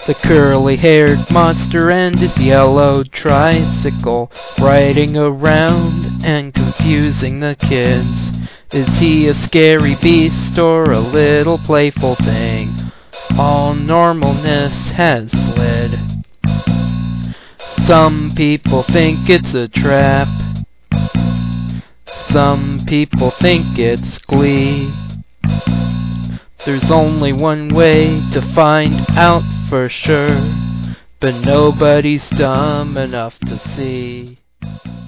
The curly-haired monster and his yellow tricycle, riding around and confusing the kids. Is he a scary beast or a little playful thing? All normalness has fled. Some people think it's a trap. Some people think it's glee. There's only one way to find out for sure, but nobody's dumb enough to see.